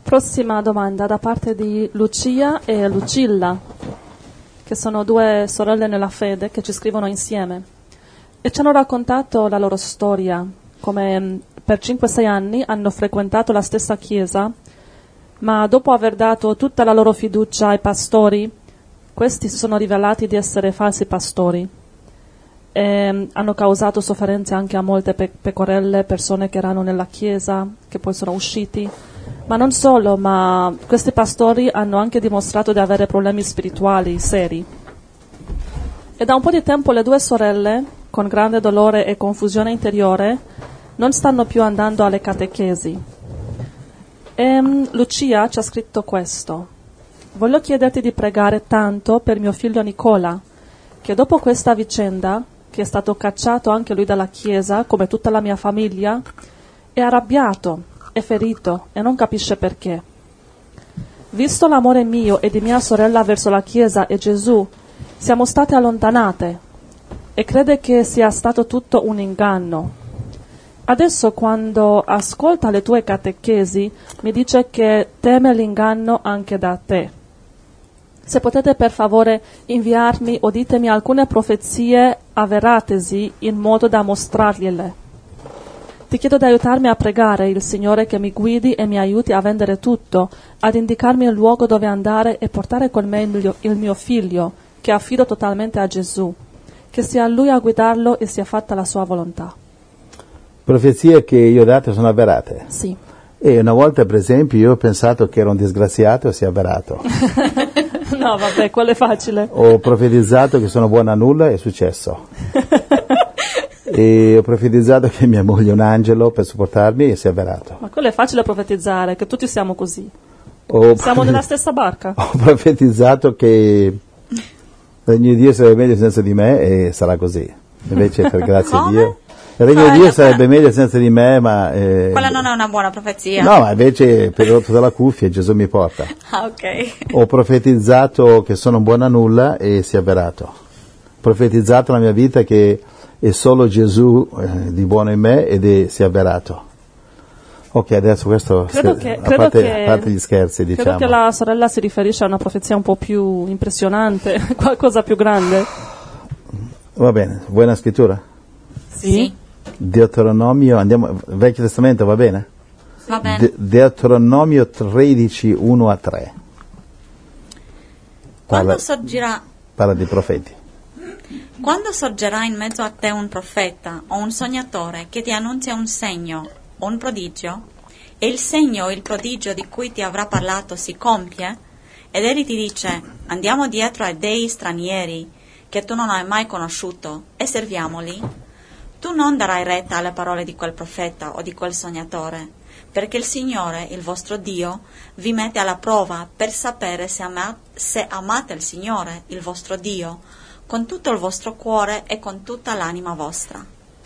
Prossima domanda da parte di Lucia e Lucilla, che sono due sorelle nella fede che ci scrivono insieme e ci hanno raccontato la loro storia, come per 5-6 anni hanno frequentato la stessa chiesa, ma dopo aver dato tutta la loro fiducia ai pastori, questi si sono rivelati di essere falsi pastori e hanno causato sofferenze anche a molte pecorelle, persone che erano nella chiesa, che poi sono usciti. Ma non solo, ma questi pastori hanno anche dimostrato di avere problemi spirituali seri. E da un po' di tempo le due sorelle, con grande dolore e confusione interiore, non stanno più andando alle catechesi. E Lucia ci ha scritto questo. Voglio chiederti di pregare tanto per mio figlio Nicola, che dopo questa vicenda, che è stato cacciato anche lui dalla chiesa, come tutta la mia famiglia, è arrabbiato, è ferito e non capisce perché. Visto l'amore mio e di mia sorella verso la Chiesa e Gesù, siamo state allontanate e crede che sia stato tutto un inganno. Adesso quando ascolta le tue catechesi mi dice che teme l'inganno anche da te. Se potete per favore inviarmi o ditemi alcune profezie avveratesi in modo da mostrargliele. Ti chiedo di aiutarmi a pregare il Signore che mi guidi e mi aiuti a vendere tutto, ad indicarmi il luogo dove andare e portare con me il mio figlio, che affido totalmente a Gesù. Che sia Lui a guidarlo e sia fatta la sua volontà. Profezie che io ho dato sono avverate? Sì. E una volta, per esempio, io ho pensato che ero un disgraziato e si è avverato. No, vabbè, quello è facile. Ho profetizzato che sono buono a nulla, è successo. E ho profetizzato che mia moglie è un angelo per supportarmi e si è avverato. Ma quello è facile profetizzare, che tutti siamo così. Siamo nella stessa barca. Ho profetizzato che il regno di Dio sarebbe meglio senza di me e sarà così. Invece, per grazia di Dio, il regno di Dio sarebbe meglio senza di me, ma... quella non è una buona profezia. No, ma invece per il rotto della cuffia Gesù mi porta. Ah, ok. Ho profetizzato che sono buono a nulla e si è avverato. Ho profetizzato la mia vita che è solo Gesù di buono in me si è avverato. Ok, adesso questo, a parte gli scherzi, diciamo. Credo che la sorella si riferisce a una profezia un po' più impressionante, qualcosa più grande. Va bene, vuoi una scrittura? Sì. Deuteronomio, andiamo, Vecchio Testamento, va bene? Va bene. Deuteronomio 13, 1-3. Quando sorgerà... Parla di profeti. Quando sorgerà in mezzo a te un profeta o un sognatore che ti annunzia un segno o un prodigio, e il segno o il prodigio di cui ti avrà parlato si compie, ed egli ti dice: andiamo dietro ai dei stranieri che tu non hai mai conosciuto e serviamoli, tu non darai retta alle parole di quel profeta o di quel sognatore, perché il Signore, il vostro Dio, vi mette alla prova per sapere se amate il Signore, il vostro Dio, con tutto il vostro cuore e con tutta l'anima vostra.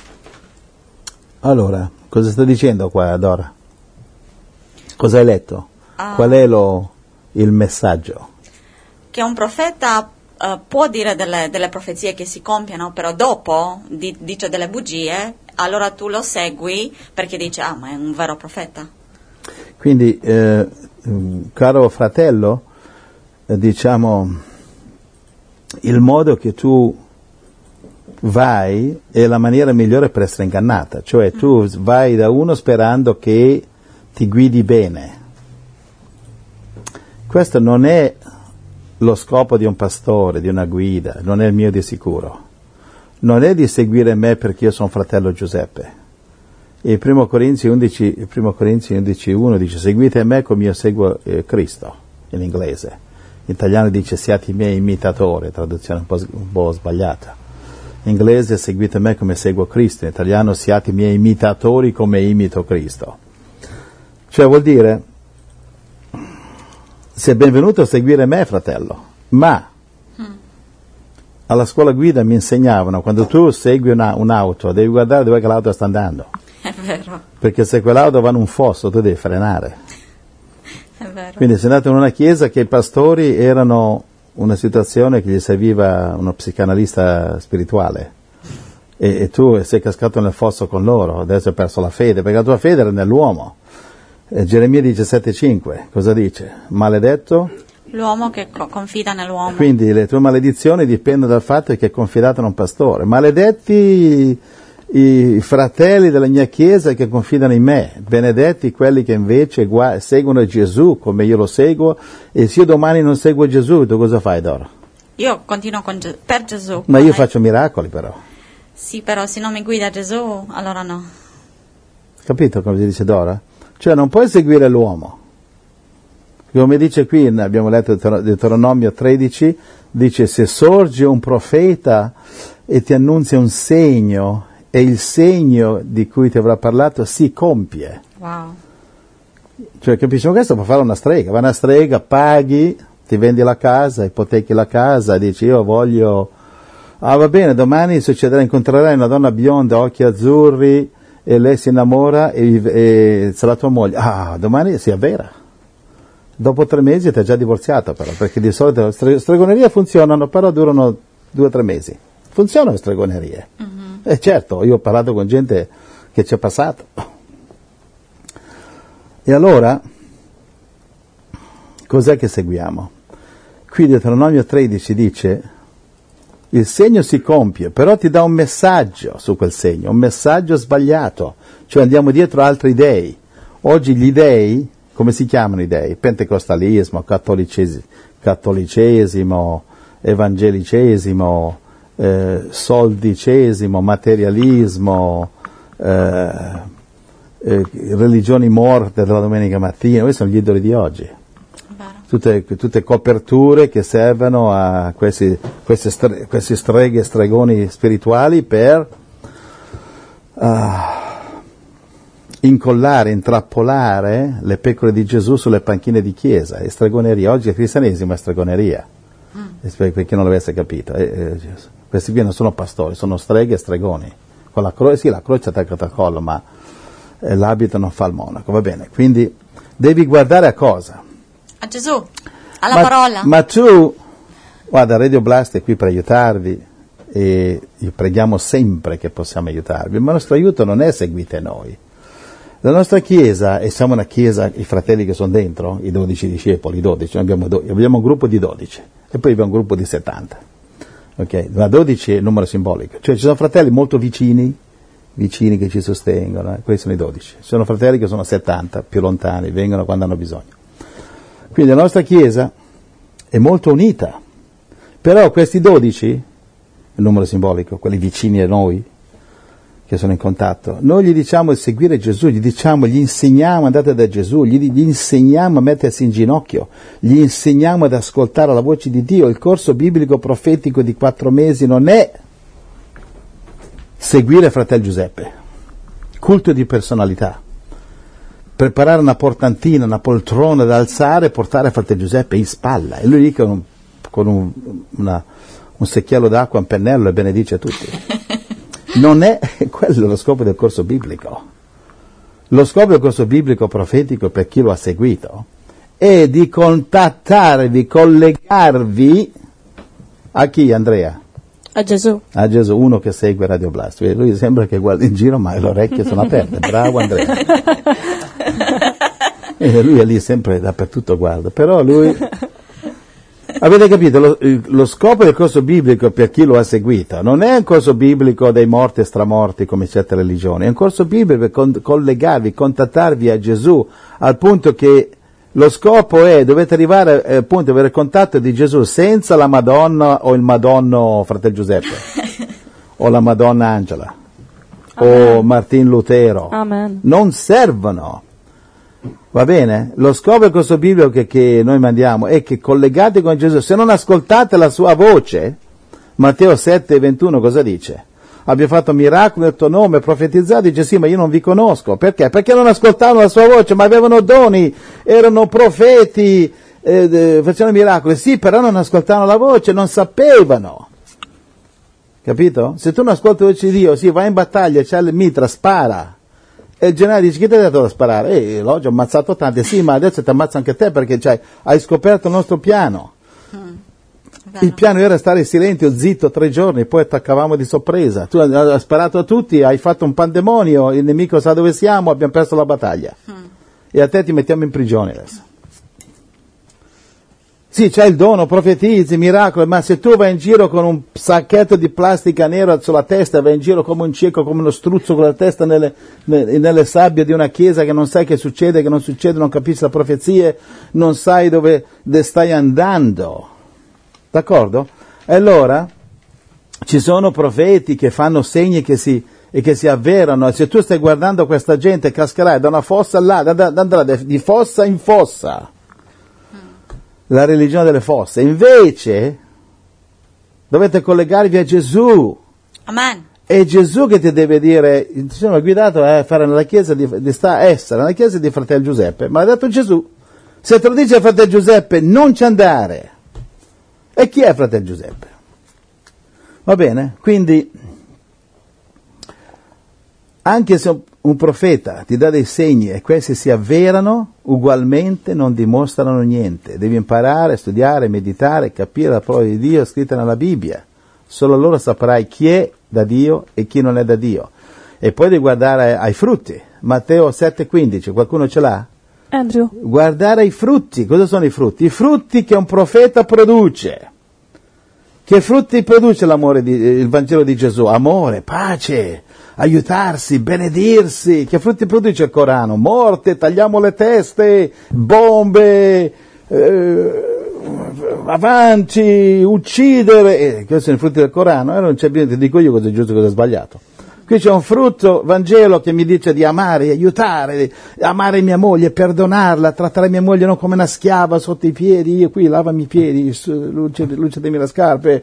Allora, cosa sta dicendo qua, Dora? Cosa hai letto? Qual è il messaggio? Che un profeta può dire delle profezie che si compiono, però dopo dice delle bugie, allora tu lo segui perché dici: ah, ma è un vero profeta. Quindi, caro fratello, diciamo, il modo che tu vai è la maniera migliore per essere ingannata, cioè tu vai da uno sperando che ti guidi bene. Questo non è lo scopo di un pastore, di una guida, non è il mio di sicuro. Non è di seguire me perché io sono fratello Giuseppe. E il 1 Corinzi 11:1 dice: seguite me come io seguo Cristo, in inglese. In italiano dice: siate i miei imitatori, traduzione un po' sbagliata. In inglese: seguite me come seguo Cristo. In italiano: siate i miei imitatori come imito Cristo. Cioè vuol dire: sei benvenuto a seguire me, fratello, ma alla scuola guida mi insegnavano, quando tu segui un'auto, devi guardare dove l'auto sta andando. È vero. Perché se quell'auto va in un fosso, tu devi frenare. È vero. Quindi sei andato in una chiesa che i pastori erano una situazione che gli serviva uno psicanalista spirituale. E tu sei cascato nel fosso con loro, adesso hai perso la fede, perché la tua fede era nell'uomo. Geremia 17,5, cosa dice? Maledetto? L'uomo che confida nell'uomo. Quindi le tue maledizioni dipendono dal fatto che hai confidato in un pastore. Maledetti i fratelli della mia chiesa che confidano in me, benedetti quelli che invece seguono Gesù come io lo seguo, e se io domani non seguo Gesù, tu cosa fai, Dora? Io continuo per Gesù. Ma io faccio miracoli però. Sì, però se non mi guida Gesù, allora no. Capito come dice Dora? Cioè non puoi seguire l'uomo. Come dice qui, abbiamo letto Deuteronomio 13, dice se sorge un profeta e ti annunzia un segno, e il segno di cui ti avrà parlato si compie. Wow. Cioè, capisci? Questo può fare una strega. Va una strega, paghi, ti vendi la casa, ipotechi la casa, dici io voglio... Ah, va bene, domani succederà, incontrerai una donna bionda, occhi azzurri, e lei si innamora e sarà tua moglie. Ah, domani si avvera. Dopo 3 mesi ti ha già divorziato però, perché di solito le stregonerie funzionano, però durano 2 o 3 mesi. Funzionano le stregonerie. Mm-hmm. E certo, io ho parlato con gente che ci è passato. E allora, cos'è che seguiamo? Qui Deuteronomio 13 dice, il segno si compie, però ti dà un messaggio su quel segno, un messaggio sbagliato, cioè andiamo dietro altri dei. Oggi gli dei, come si chiamano i dei? Pentecostalismo, cattolicesimo, evangelicesimo, soldicesimo, materialismo, religioni morte della domenica mattina, questi sono gli idoli di oggi. Tutte coperture che servono a questi streghe e stregoni spirituali per incollare, intrappolare le pecore di Gesù sulle panchine di chiesa. E stregoneria, oggi il cristianesimo è stregoneria, per chi non l'avesse capito. Questi qui non sono pastori, sono streghe e stregoni. Con la croce attaccata al collo, ma l'abito non fa il monaco, va bene. Quindi devi guardare a cosa? A Gesù, alla parola. Ma tu, guarda, Radio Blast è qui per aiutarvi e preghiamo sempre che possiamo aiutarvi, ma il nostro aiuto non è seguite noi. La nostra chiesa, e siamo una chiesa, i fratelli che sono dentro, i 12 discepoli, i 12, noi abbiamo un gruppo di 12 e poi abbiamo un gruppo di 70. Ok, ma 12 è il numero simbolico, cioè ci sono fratelli molto vicini che ci sostengono, questi sono i 12. Ci sono fratelli che sono 70, più lontani, vengono quando hanno bisogno. Quindi la nostra Chiesa è molto unita, però questi 12, il numero simbolico, quelli vicini a noi, che sono in contatto, noi gli diciamo di seguire Gesù, gli insegniamo andate da Gesù, gli insegniamo a mettersi in ginocchio, gli insegniamo ad ascoltare la voce di Dio. Il corso biblico profetico di 4 mesi non è seguire fratello Giuseppe, culto di personalità, preparare una portantina, una poltrona da alzare e portare fratello Giuseppe in spalla, e lui lì con un secchiello d'acqua, un pennello, e benedice a tutti. Non è quello lo scopo del corso biblico. Lo scopo del corso biblico profetico, per chi lo ha seguito, è di contattarvi, collegarvi a chi, Andrea? A Gesù. A Gesù, uno che segue Radio Blast. Lui sembra che guarda in giro, ma le orecchie sono aperte. Bravo Andrea. E lui è lì sempre dappertutto, guarda. Però lui... Avete capito? Lo scopo del corso biblico, per chi lo ha seguito, non è un corso biblico dei morti e stramorti come certe religioni, è un corso biblico per collegarvi, contattarvi a Gesù, al punto che lo scopo è, dovete arrivare appunto ad avere contatto di Gesù senza la Madonna o il Madonno fratello Giuseppe, o la Madonna Angela, Amen. O Martin Lutero. Amen. Non servono. Va bene? Lo scopo del corso biblico che noi mandiamo è che collegate con Gesù. Se non ascoltate la sua voce, Matteo 7,21 cosa dice? Abbiamo fatto miracoli nel tuo nome, profetizzati, dice sì, ma io non vi conosco. Perché? Perché non ascoltavano la sua voce, ma avevano doni, erano profeti, facevano miracoli. Sì, però non ascoltavano la voce, non sapevano. Capito? Se tu non ascolti la voce di Dio, sì, vai in battaglia, c'è il mitra, spara. E il generale dice, chi ti ha dato da sparare? L'ho già ammazzato tanti. Sì, ma adesso ti ammazza anche te perché hai scoperto il nostro piano. Il piano era stare silenzio, zitto 3 giorni, poi attaccavamo di sorpresa. Tu hai sparato a tutti, hai fatto un pandemonio, il nemico sa dove siamo, abbiamo perso la battaglia. e a te ti mettiamo in prigione adesso. Sì, c'hai il dono, profetizzi, miracoli, ma se tu vai in giro con un sacchetto di plastica nero sulla testa, vai in giro come un cieco, come uno struzzo con la testa nelle sabbie di una chiesa che non sai che succede, che non succede, non capisci le profezie, non sai dove stai andando. D'accordo? E allora ci sono profeti che fanno segni che si avverano, e se tu stai guardando questa gente cascherai da una fossa andrà di fossa in fossa. La religione delle fosse. Invece dovete collegarvi a Gesù. Amen. È Gesù che ti deve dire, ti sono guidato a fare nella chiesa essere nella chiesa di fratello Giuseppe, ma l'ha detto Gesù. Se te lo dice fratello Giuseppe, non ci andare. E chi è fratello Giuseppe? Va bene? Quindi anche se un profeta ti dà dei segni e questi si avverano, ugualmente non dimostrano niente. Devi imparare, studiare, meditare, capire la parola di Dio scritta nella Bibbia. Solo allora saprai chi è da Dio e chi non è da Dio. E poi devi guardare ai frutti. Matteo 7,15, qualcuno ce l'ha? Andrew. Guardare i frutti. Cosa sono i frutti? I frutti che un profeta produce. Che frutti produce il Vangelo di Gesù? Amore, pace, aiutarsi, benedirsi. Che frutti produce il Corano? Morte, tagliamo le teste, bombe, avanti, uccidere. Questi sono i frutti del Corano. Non c'è bisogno, ti dico io cosa è giusto e cosa è sbagliato. Qui c'è un frutto, Vangelo, che mi dice di amare, aiutare, amare mia moglie, perdonarla, trattare mia moglie non come una schiava sotto i piedi, io qui lavami i piedi, luccidami le scarpe.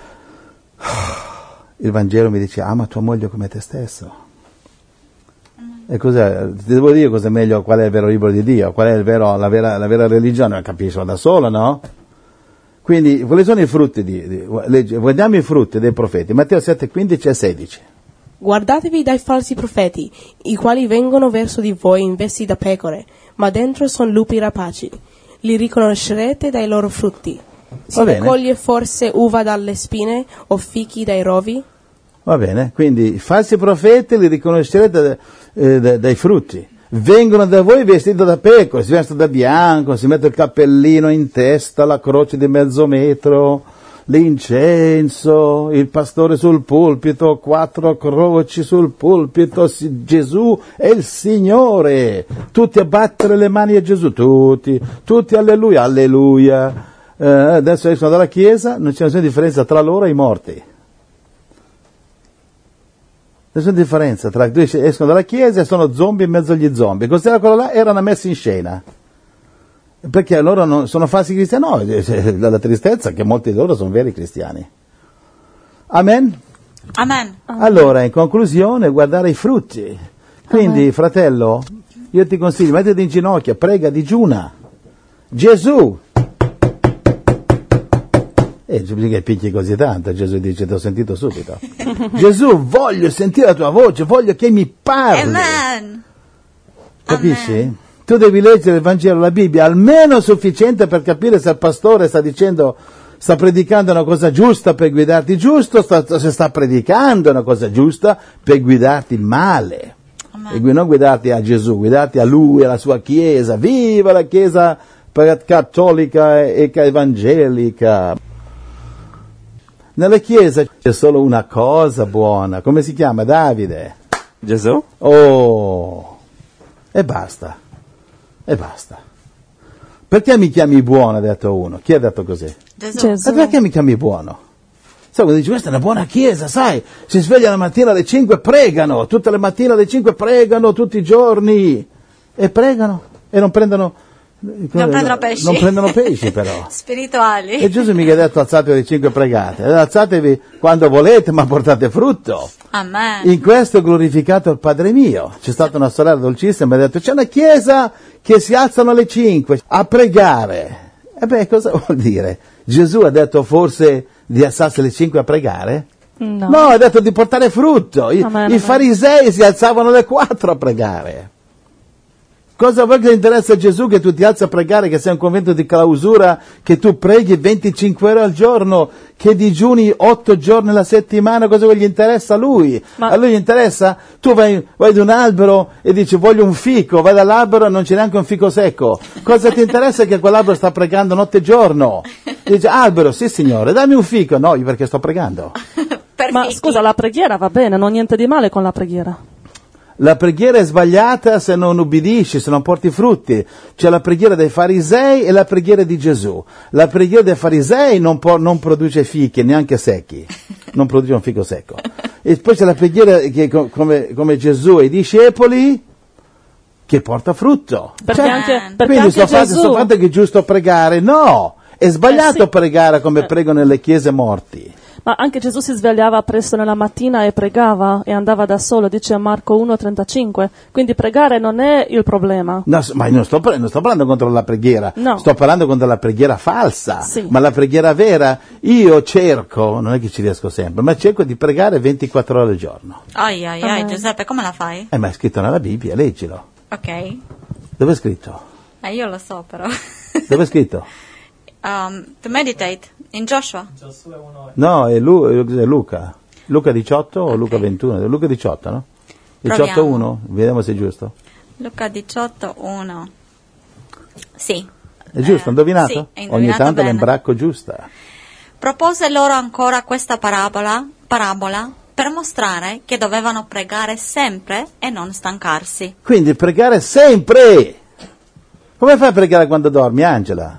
Il Vangelo mi dice ama tua moglie come te stesso. E cos'è? Ti devo dire cosa è meglio, qual è il vero libro di Dio, qual è la vera religione, capisco da solo, no? Quindi, quali sono i frutti guardiamo i frutti dei profeti, Matteo 7, 15 e 16. Guardatevi dai falsi profeti, i quali vengono verso di voi in vesti da pecore, ma dentro sono lupi rapaci. Li riconoscerete dai loro frutti. Si raccoglie forse uva dalle spine o fichi dai rovi? Va bene, quindi i falsi profeti li riconoscerete dai frutti. Vengono da voi vestiti da pecore, si vestono da bianco, si mette il cappellino in testa, la croce di mezzo metro, l'incenso, il pastore sul pulpito, 4 croci sul pulpito, Gesù è il Signore, tutti a battere le mani a Gesù, tutti alleluia, alleluia. Adesso escono dalla chiesa, non c'è nessuna differenza tra loro e i morti. Nessuna differenza escono dalla chiesa e sono zombie in mezzo agli zombie. Cos'era quello là? Era una messa in scena. Perché loro non sono falsi cristiani? No, la tristezza è che molti di loro sono veri cristiani. Amen? Amen. Allora, in conclusione, guardare i frutti. Quindi, fratello, io ti consiglio, mettiti in ginocchio, prega, digiuna. Gesù. Che picchi così tanto, Gesù dice, ti ho sentito subito. Gesù, voglio sentire la tua voce, voglio che mi parli. Amen. Capisci? Amen. Tu devi leggere il Vangelo, la Bibbia, almeno sufficiente per capire se il pastore sta predicando una cosa giusta per guidarti giusto, se sta predicando una cosa giusta per guidarti male. Amen. E non guidarti a Gesù, guidarti a Lui, alla sua Chiesa. Viva la Chiesa cattolica e evangelica! Nella Chiesa c'è solo una cosa buona, come si chiama? Davide? Gesù? Oh! E basta. E basta. Perché mi chiami buono, ha detto uno. Chi ha detto così? Gesù. E perché mi chiami buono? Sai, quando dici, questa è una buona chiesa, sai, si sveglia la mattina alle 5 pregano, tutte le mattine alle 5 pregano, tutti i giorni, e pregano, e non prendono pesci. Non prendono pesci però. Spirituali. E Gesù mi ha detto alzatevi alle 5 pregate, alzatevi quando volete, ma portate frutto. Amen. In questo è glorificato il Padre mio. C'è stata una sorella dolcissima e mi ha detto, c'è una chiesa che si alzano alle 5 a pregare. E cosa vuol dire? Gesù ha detto forse di alzarsi alle 5 a pregare? No, ha detto di portare frutto. I Amen. farisei si alzavano alle 4 a pregare. Cosa vuoi che ti interessa a Gesù che tu ti alzi a pregare, che sei un convento di clausura, che tu preghi 25 ore al giorno, che digiuni 8 giorni alla settimana? Cosa gli interessa a lui? A lui gli interessa? Tu vai da un albero e dici voglio un fico, vai dall'albero e non c'è neanche un fico secco. Cosa ti interessa che quell'albero sta pregando notte e giorno? Dice albero, sì signore, dammi un fico. No, io perché sto pregando. Ma scusa, la preghiera va bene, non niente di male con la preghiera. La preghiera è sbagliata se non ubbidisci, se non porti frutti. C'è la preghiera dei farisei e la preghiera di Gesù. La preghiera dei farisei non produce fichi, neanche secchi. Non produce un fico secco. E poi c'è la preghiera che, come Gesù e i discepoli, che porta frutto. Perché quindi anche sto Gesù... fatto che è giusto pregare? No! È sbagliato pregare come pregano nelle chiese morti. Ma anche Gesù si svegliava presto nella mattina e pregava e andava da solo, dice Marco 1,35. Quindi pregare non è il problema. No, ma non sto parlando contro la preghiera, no. Sto parlando contro la preghiera falsa. Sì. Ma la preghiera vera, io cerco, non è che ci riesco sempre, ma cerco di pregare 24 ore al giorno. Giuseppe, come la fai? Ma è scritto nella Bibbia, leggilo. Ok. Dove è scritto? Io lo so però. Dove è scritto? To meditate in Joshua. No, è Luca. Luca 18 o Luca 21? Luca 18, no? 18:1, vediamo se è giusto. Luca 18:1. Sì. È giusto, indovinato? Sì, è indovinato Ogni tanto bene. l'imbracco giusta. Propose loro ancora questa parabola per mostrare che dovevano pregare sempre e non stancarsi. Quindi pregare sempre. Come fai a pregare quando dormi, Angela?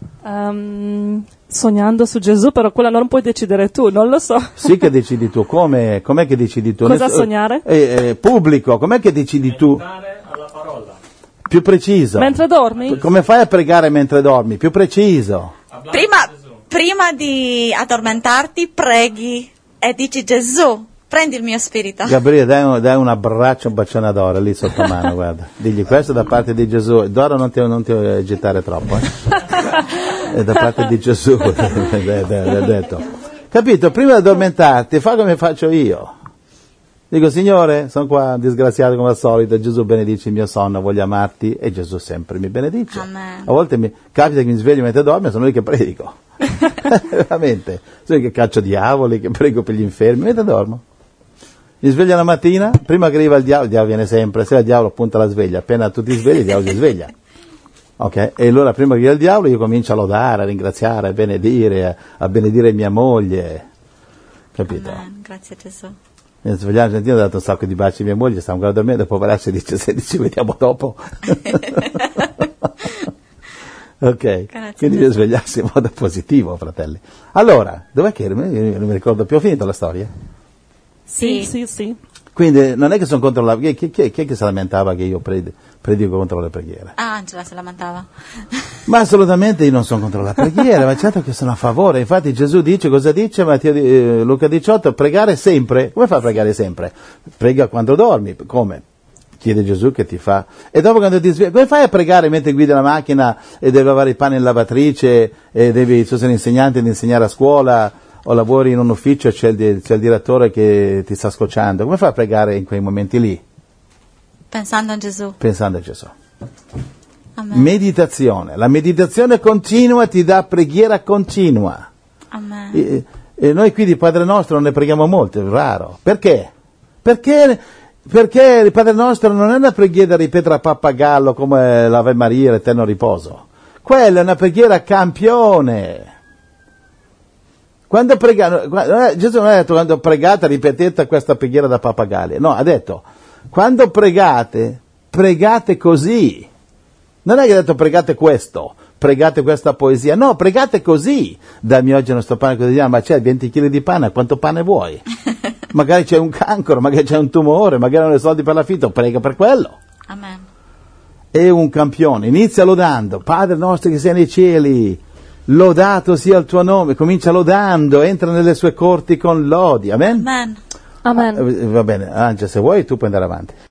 Sognando su Gesù, però quella non puoi decidere tu, non lo so. Sì che decidi tu, com'è che decidi tu? Cosa sognare? Pubblico, com'è che decidi tu? Alla parola. Più preciso. Mentre dormi? Come fai a pregare mentre dormi? Più preciso. Prima di addormentarti preghi e dici Gesù, prendi il mio spirito. Gabriele, dai un abbraccio, un bacione ad Dora lì sotto mano, guarda. Digli questo da parte di Gesù. Dora non ti agitare troppo, È da parte di Gesù, ha detto. Capito? Prima di addormentarti, fa come faccio io. Dico, Signore, sono qua disgraziato come al solito, Gesù benedici il mio sonno, voglio amarti, e Gesù sempre mi benedice. Amen. A volte mi capita che mi sveglio mentre dormo e sono io che predico. Veramente. Sono io che caccio diavoli, che prego per gli infermi, mentre dormo. Mi sveglio la mattina, prima che arriva il diavolo viene sempre, se il diavolo punta la sveglia, appena tu ti svegli il diavolo si sveglia. Ok? E allora prima che arriva il diavolo io comincio a lodare, a ringraziare, a benedire mia moglie. Capito? Amen. Grazie Gesù. Mi svegliavo Argentina, ho dato un sacco di baci a mia moglie, stavo ancora dormendo, dopo pararsi dice, ci vediamo dopo. Ok, Grazie, quindi bisogna svegliarsi in modo positivo, fratelli. Allora, dov'è che io non mi ricordo più, ho finito la storia? Sì. Quindi non è che sono contro la... Chi è che si lamentava che io predico contro le preghiere? Angela si lamentava. Ma assolutamente io non sono contro la preghiera, ma certo che sono a favore. Infatti Gesù dice, cosa dice? Luca 18, pregare sempre. Come fa a pregare sempre? Prega quando dormi. Come? Chiede Gesù che ti fa. E dopo quando ti svegli, come fai a pregare mentre guidi la macchina e devi lavare il pane in lavatrice e tu sei l'insegnante di insegnare a scuola o lavori in un ufficio, c'è il direttore che ti sta scocciando? Come fai a pregare in quei momenti lì? Pensando a Gesù. Amen. Meditazione. La meditazione continua ti dà preghiera continua. Amen. E noi qui di Padre Nostro non ne preghiamo molto, è raro. Perché? Perché il Padre Nostro non è una preghiera da ripetere a pappagallo come l'Ave Maria, l'Eterno Riposo. Quella è una preghiera campione. Quando Gesù non ha detto quando pregate ripetete questa preghiera da pappagalli. No, ha detto quando pregate così. Non è che ha detto pregate questo, pregate questa poesia. No, pregate così. Dammi oggi il nostro pane quotidiano, ma c'è 20 kg di pane, quanto pane vuoi? Magari c'è un cancro, magari c'è un tumore, magari non hai soldi per l'affitto, prega per quello. Amen. È un campione. Inizia lodando, Padre nostro che sei nei cieli, lodato sia il tuo nome. Comincia lodando, entra nelle sue corti con lodi. Amen? Amen. Amen. Va bene, Angela, se vuoi tu puoi andare avanti.